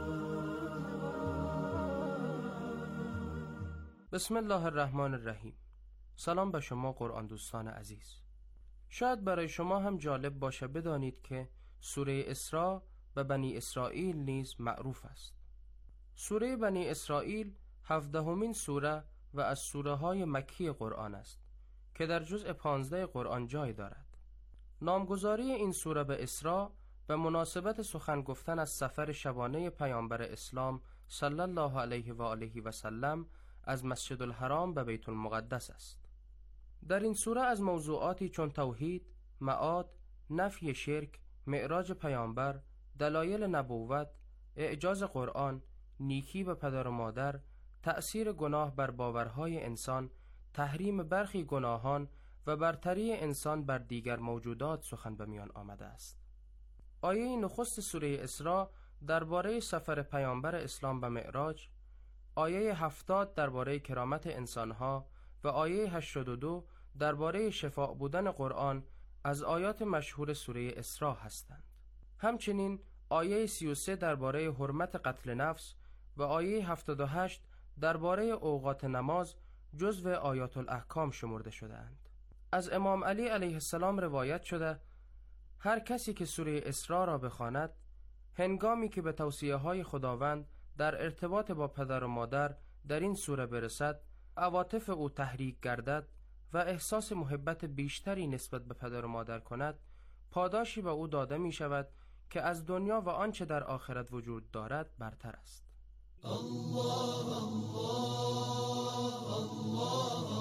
بسم الله الرحمن الرحیم. سلام به شما قرآن دوستان عزیز. شاید برای شما هم جالب باشه بدانید که سوره اسراء به بنی اسرائیل نیز معروف است. سوره بنی اسرائیل هفدهمین سوره و از سوره های مکی قرآن است که در جزء پانزده قرآن جای دارد. نامگذاری این سوره به اسراء به مناسبت سخن گفتن از سفر شبانه پیامبر اسلام صلی الله علیه و آله و سلم از مسجد الحرام به بیت المقدس است. در این سوره از موضوعاتی چون توحید، معاد، نفی شرک، معراج پیامبر، دلایل نبوت، اعجاز قرآن، نیکی به پدر و مادر، تأثیر گناه بر باورهای انسان، تحریم برخی گناهان و برتری انسان بر دیگر موجودات سخن به میان آمده است. آیه نخست سوره اسراء درباره سفر پیامبر اسلام به معراج، آیه هفتاد درباره کرامت انسانها و آیه هشتاد و دو درباره شفاء بودن قرآن از آیات مشهور سوره اسراء هستند. همچنین آیه سی و سه درباره حرمت قتل نفس و آیه هفتاد و هشت درباره اوقات نماز جزو آیات الاحکام شمرده شده‌اند. از امام علی علیه السلام روایت شده هر کسی که سوره اسراء را بخواند هنگامی که به توصیه‌های خداوند در ارتباط با پدر و مادر در این سوره برسد، عواطف او تحریک گردد و احساس محبت بیشتری نسبت به پدر و مادر کند، پاداشی به او داده می شود که از دنیا و آنچه در آخرت وجود دارد برتر است. الله الله الله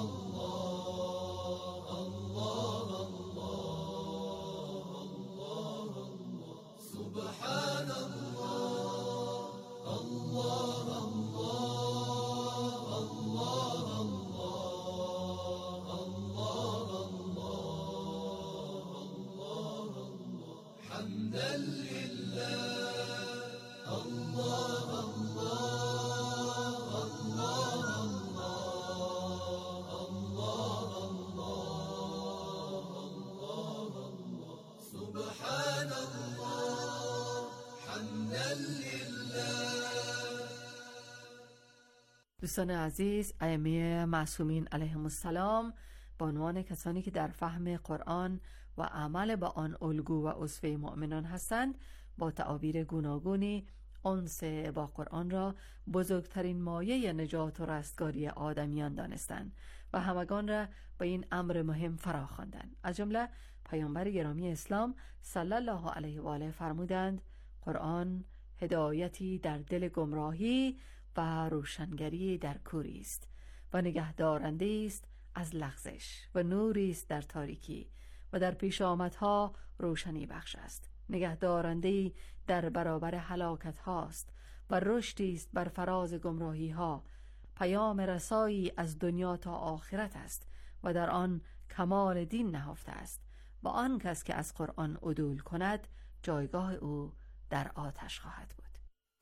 الله الله الله سبحان الله الله الله الله الله حمدا لله الله دوستان عزیز، ائمه معصومین علیهم السلام به عنوان کسانی که در فهم قرآن و عمل به آن الگو و اسوه مؤمنان هستند، با تعابیر گوناگونی انس با قرآن را بزرگترین مایه نجات و رستگاری آدمیان دانستند و همگان را به این امر مهم فراخواندند. از جمله پیامبر گرامی اسلام صلی الله علیه و آله فرمودند قرآن هدایتی در دل گمراهی و روشنگری در کوری است و نگهدارنده است از لغزش و نوری است در تاریکی و در پیش آمدها روشنی بخش است، نگهدارنده در برابر هلاکت هاست و رشدی است بر فراز گمراهی ها، پیام رسایی از دنیا تا آخرت است و در آن کمال دین نهفته است و آن کس که از قرآن عدول کند جایگاه او در آتش خواهد بود.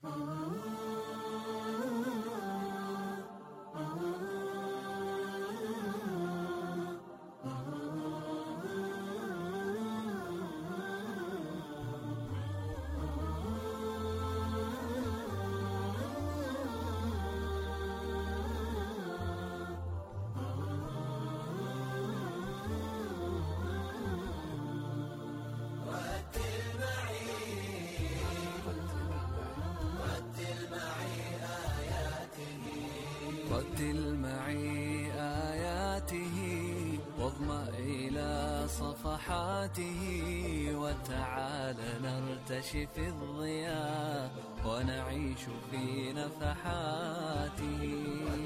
رتل معي آياته واضمأ إلى صفحاته وتعال نرتشي في الضياء ونعيش في نفحاته.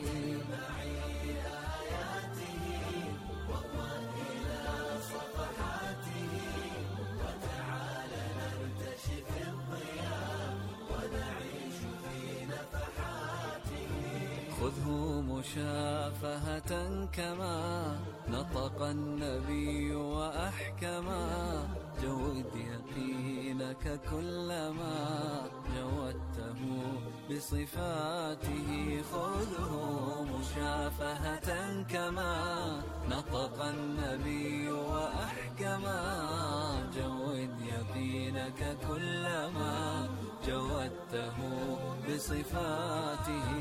خذه مشافهة كما نطق النبي وأحكما جود يقينك كلما جودته بصفاته. خذه مشافهة كما نطق النبي وأحكما جود يقينك كلما جودته بصفاته.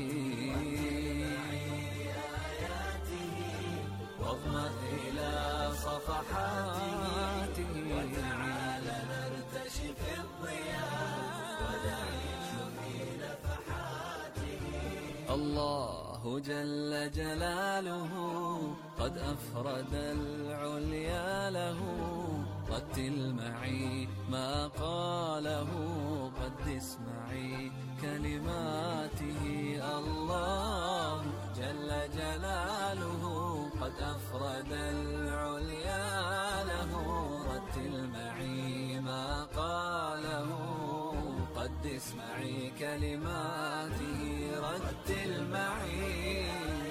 واضمأ إلى صفحاته وتعال نرتشي في الضياء ونعيش في نفحاته. الله جل جلاله قد أفرد العليا له رتل معي ما قاله قدس معي كلماته. الله جل جلاله قد أفرد العليا له رتل معي ما قاله قدس معي كلماته. رتل معي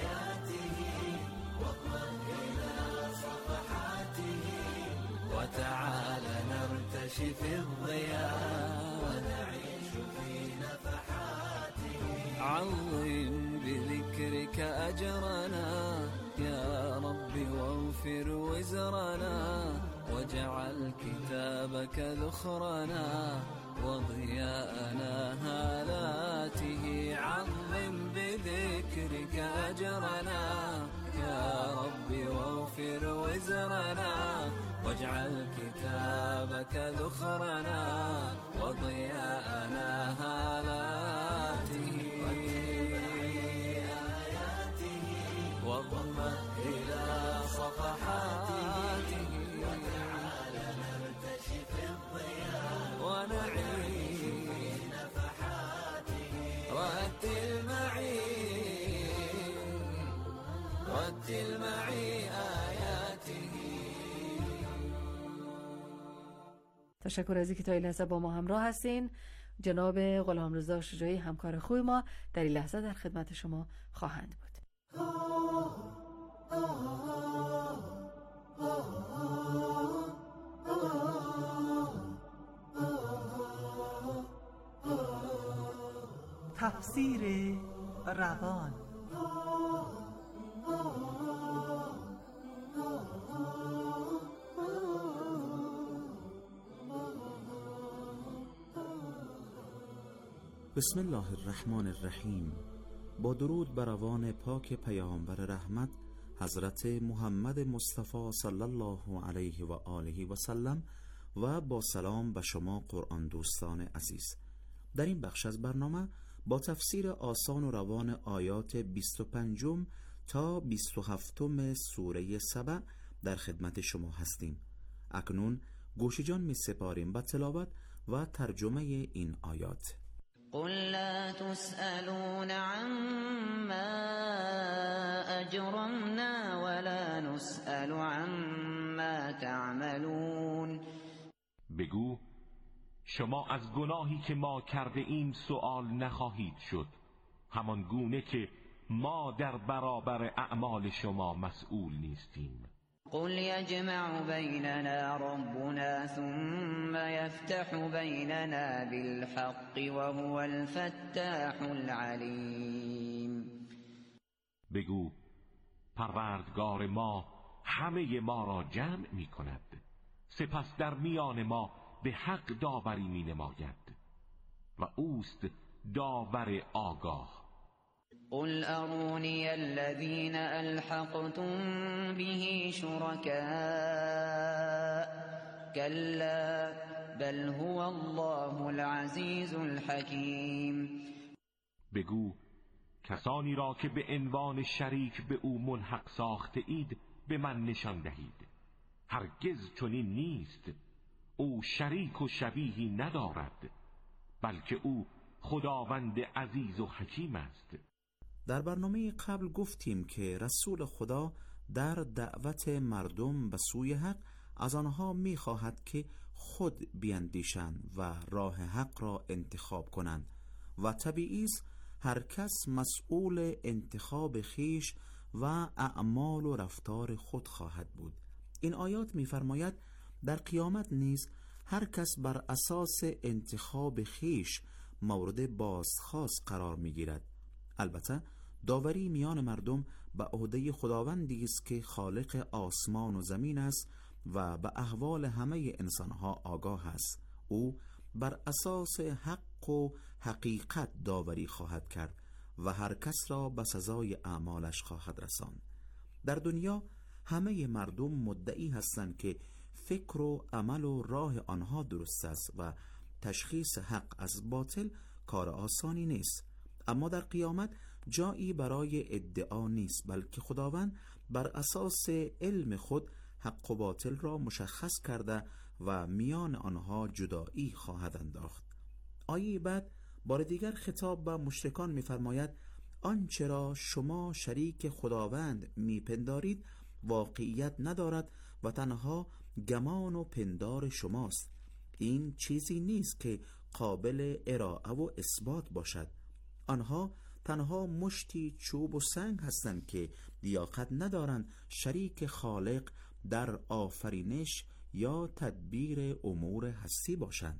وتعال نرتشي في الضياء ونعيش في نفحاته. عظم بذكرك أجرنا يا رب واغفر وزرنا واجعل كتابك ذخرنا وضياءنا هالاته عظم بذكرك أجرنا يا ربي واغفر وزرنا واجعل كتابك ذخرنا وضياءنا هالاته واضم إلى صفحاته وتعالى نرتشي في الضياء ونعيش نفحاته رتل معي رتل معي آياته. تشکر از اینکه تا این لحظه با ما همراه هستین. جناب غلامرضا شجاعی همکار خوب ما در این لحظه در خدمت شما خواهند بود. تفسیر روان. بسم الله الرحمن الرحیم. با درود بر روان پاک پیامبر رحمت حضرت محمد مصطفی صلی الله علیه و آله و سلم و با سلام به شما قرآن دوستان عزیز. در این بخش از برنامه با تفسیر آسان و روان آیات بیست و پنج تا بیست و هفت سوره سبع در خدمت شما هستیم. اکنون گوش جان می سپاریم به تلاوت و ترجمه این آیات. قل لا تسألون عما أجرمنا ولا نسأل عما تعملون. بگو شما از گناهی که ما کرده ایم سؤال نخواهید شد، همان گونه که ما در برابر اعمال شما مسئول نیستیم. قل يجمع بيننا ربنا ثم يفتح بيننا بالحق وهو الفتاح العليم. بگو پروردگار ما همه ما را جمع می کند، سپس در میان ما به حق داوری می نماید و اوست داور آگاه. قل أروني الذين ألحقتم به شركاء كلا بل هو الله العزيز الحكيم. بگو کسانی را که به عنوان شریک به او ملحق ساخته اید به من نشان دهید. هرگز چنین نیست، او شریک و شبیهی ندارد، بلکه او خداوند عزیز و حکیم است. در برنامه قبل گفتیم که رسول خدا در دعوت مردم به سوی حق از آنها می خواهد که خود بیندیشند و راه حق را انتخاب کنند و طبیعی است هر کس مسئول انتخاب خیش و اعمال و رفتار خود خواهد بود. این آیات می فرماید در قیامت نیز هر کس بر اساس انتخاب خیش مورد بازخواست قرار می گیرد. البته داوری میان مردم به عهده خداوندی است که خالق آسمان و زمین است و به احوال همه انسانها آگاه است. او بر اساس حق و حقیقت داوری خواهد کرد و هر کس را به سزای اعمالش خواهد رساند. در دنیا همه مردم مدعی هستند که فکر و عمل و راه آنها درست است و تشخیص حق از باطل کار آسانی نیست. اما در قیامت جایی برای ادعا نیست، بلکه خداوند بر اساس علم خود حق و باطل را مشخص کرده و میان آنها جدایی خواهد انداخت. آیه بعد بار دیگر خطاب به مشرکان می‌فرماید آنچه را شما شریک خداوند میپندارید واقعیت ندارد و تنها گمان و پندار شماست. این چیزی نیست که قابل ارائه و اثبات باشد. آنها تنها مشتی چوب و سنگ هستند که لیاقت ندارند شریک خالق در آفرینش یا تدبیر امور هستی باشند.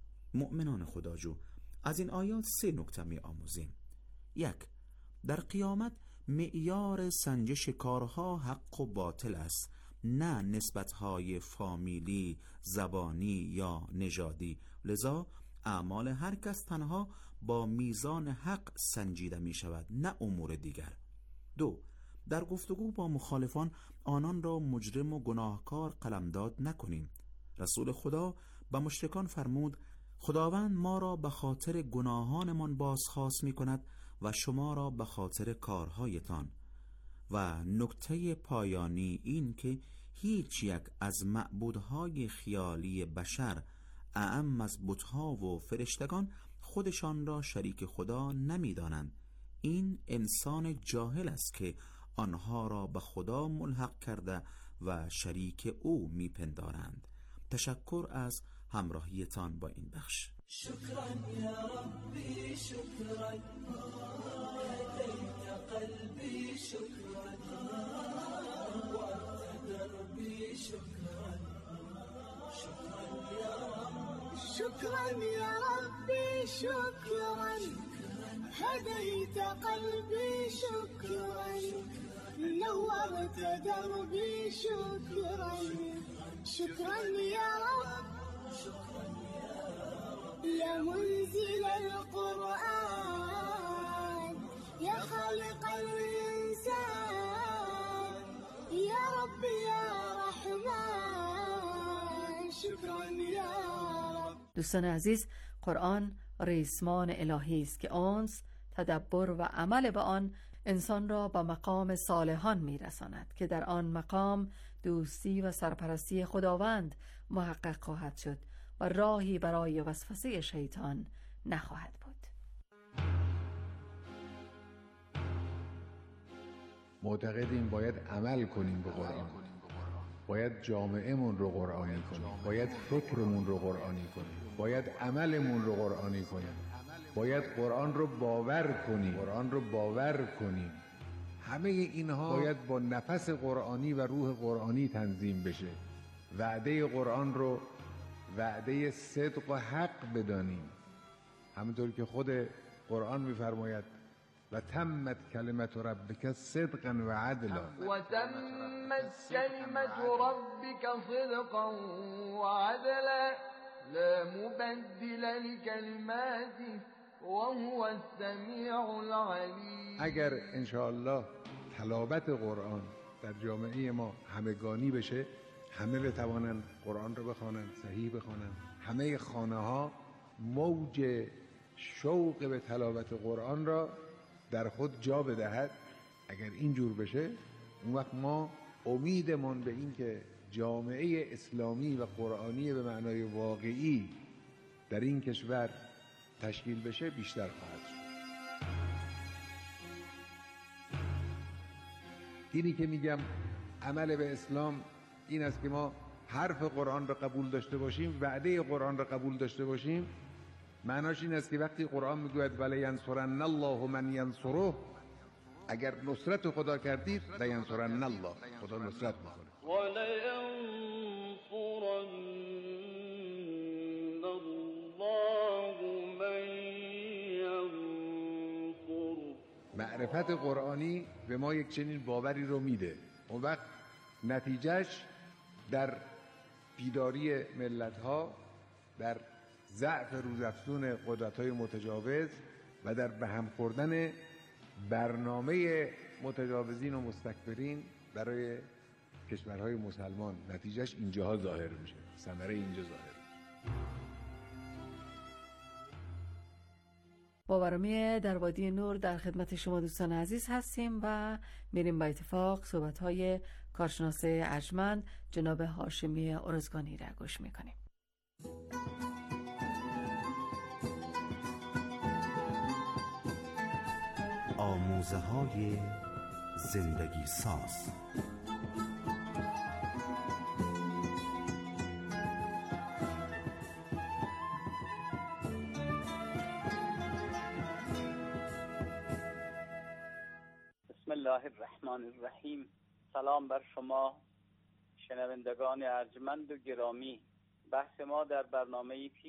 مؤمنان خداجو، از این آیات سه نکته می آموزیم. یک، در قیامت معیار سنجش کارها حق و باطل است، نه نسبت‌های فامیلی، زبانی یا نژادی. لذا اعمال هر کس تنها با میزان حق سنجیده می شود، نه امور دیگر. دو، در گفتگو با مخالفان آنان را مجرم و گناهکار قلمداد نکنیم. رسول خدا به مشرکان فرمود: خداوند ما را به خاطر گناهانمان بازخواست می کند و شما را به خاطر کارهایتان. و نکته پایانی این که هیچ یک از معبودهای خیالی بشر اعم از بت‌ها و فرشتگان خودشان را شریک خدا نمی دانند. این انسان جاهل است که آنها را به خدا ملحق کرده و شریک او می پندارند. تشکر از همراهیتان با این بخش. شکرا یا ربی شکرا هدیت قلبی شکرا وارت دربی شکرا شکرا یا رب شكرا يا ربي شكرا هديت قلبي شكرا نورت دربي شكرا شكرا يا رب يا منزل القرآن يا خالق الإنسان يا رب يا رحمن شكرا يا رب. دوستان عزیز، قرآن ریسمان الهی است که انس، تدبر و عمل به آن انسان را به مقام صالحان میرساند که در آن مقام دوستی و سرپرستی خداوند محقق خواهد شد و راهی برای وسوسه شیطان نخواهد بود. معتقدیم باید عمل کنیم به قرآن، باید جامعهمون رو قرآنی کنیم، باید فکرمون رو قرآنی کنیم، باید عملمون رو قرآنی کنیم، باید قرآن رو باور کنیم قرآن رو باور کنیم همه اینها باید با نفس قرآنی و روح قرآنی تنظیم بشه. وعده قرآن رو وعده صدق و حق بدانیم، همونطور که خود قرآن می‌فرماید و تمت کلمت ربک صدقا و عدلا و تمت کلمت ربک صدقا و عدلا لا مبدل لکلماته وهو السمیع العلیم. اگر انشاءالله تلاوت قرآن در جامعه ما همگانی بشه، همه بتوانند قرآن رو بخوانند، صحیح بخوانند، همه خانه ها موج شوق به تلاوت قرآن را در خود جا بدهد، اگر اینجور بشه اون وقت ما امیدمون به این که جامعه اسلامی و قرآنی به معنای واقعی در این کشور تشکیل بشه بیشتر خواهد شد. اینی که میگم عمل به اسلام این است که ما حرف قرآن را قبول داشته باشیم، وعده قرآن را قبول داشته باشیم. معناش این است که وقتی قرآن میگوید ولی ینصرن الله من ینصره، اگر نصرت خدا کردید لینصرن الله، خدا نصرت میکنه. ولی ینصرن الله من ینصره. معرفت قرآنی به ما یک چنین باوری رو میده. اون وقت نتیجهش در بیداری ملت‌ها، در ضعف روزافزون قدرت‌های متجاوز و در به هم خوردن برنامه متجاوزین و مستکبرین برای کشورهای مسلمان، نتیجهش اینجاها ظاهر میشه، ثمره اینجا ظاهر. با برنامه در وادی نور در خدمت شما دوستان عزیز هستیم و میریم با اتفاق صحبت‌های کارشناس ارجمند جناب هاشمی ارزگانی را گوش میکنیم. آموزه های زندگی ساز. بسم الله الرحمن الرحیم. سلام بر شما شنوندگان ارجمند و گرامی. بحث ما در برنامه پیش